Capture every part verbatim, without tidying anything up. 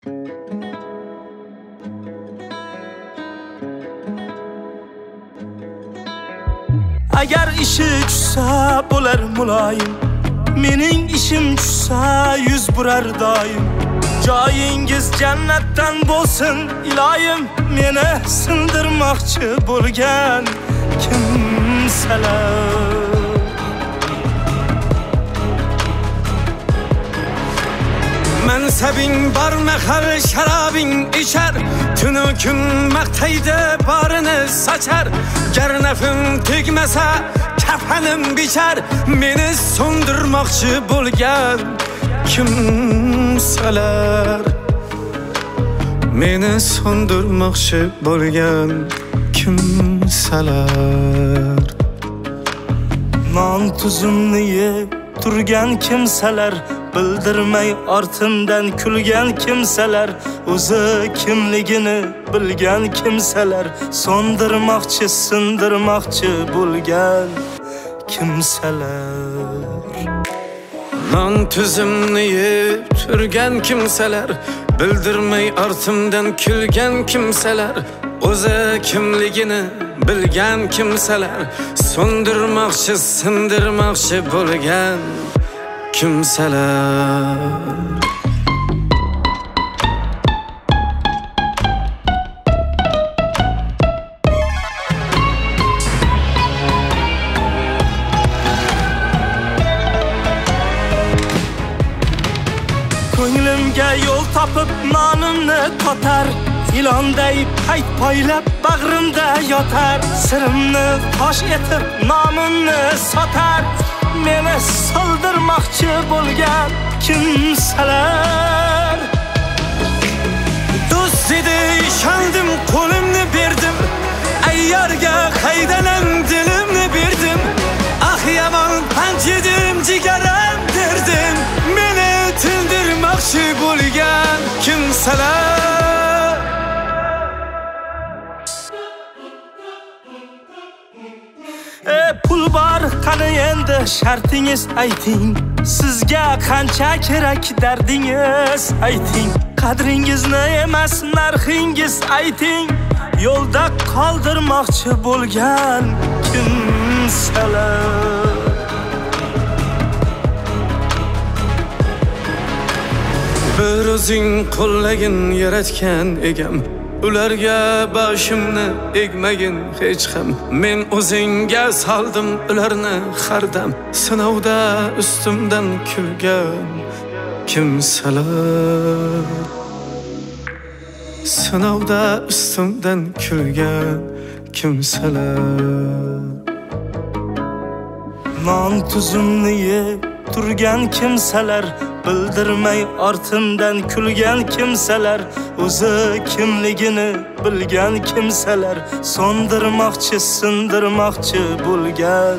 Agar ishi tushsa bo'lar muloyim, mening ishim tushsa yuz burar doim. Joyingiz jannatdan bo'lsin iloyim, meni sindirmoqchi bo'lgan kimsalar. Mansabing bor mahal sharobing ichar, tunu kun maqtaydi borini sochar. Gar nafim tegmasa kafanim bichar, meni so'ndirmoqchi bo'lgan kimsalar. Meni so'ndirmoqchi bo'lgan kimsalar. Non tuzimni yeb turgan kimsalar, bildirmay ortimdan kulgan kimsalar, o'zi kimligini bilgan kimsalar, so'ndirmoqchi, sindirmoqchi bo'lgan kimsalar. Non tuzimni yeb turgan kimsalar, bildirmay ortimdan kulgan kimsalar, o'zi kimligini bilgan kimsalar, so'ndirmoqchi, sindirmoqchi bo'lgan kimsalar. Ko'nglimga yo'l topib nonimni totar, ilonday payt poylab bag'rimda yotar. Sirimni fosh etib nomimni sotar, meni soldirmoqchi bo'lgan kimsalar. Do'st edi ishondim, qo'limni berdim, ayyorga qaydanan dilimni berdim. Ah yomon pand yedim, jigaram derdim, meni tindirmoqchi bo'lgan kimsalar. E pul bor, qani endi shartingiz ayting, sizga qancha kerak dardingiz ayting. Qadringizni emas narxingiz ayting, yo'lda qoldirmoqchi bo'lgan kimsalar. Bir o'zing qo'llagin yaratgan egam, ularga boshimni egmagin hech ham. Men o'zingga soldim ularni hardam, sinovda ustimdan kulgan kimsalar. Sinovda ustimdan kulgan kimsalar. Non tuzimni yeb turgan kimsalar, bildirmay ortimdan kulgan kimsalar, o'zi kimligini bilgan kimsalar, so'ndirmoqchi, sindirmoqchi bo'lgan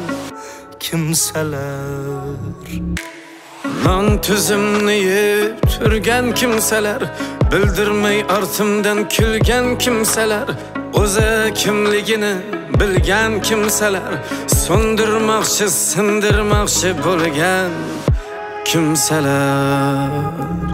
kimsalar. Non tuzimni yeb turgan kimsalar, bildirmay ortimdan kulgan kimsalar, o'zi kimligini bilgan kimsalar, so'ndirmoqchi, sindirmoqchi bo'lgan kimsalar.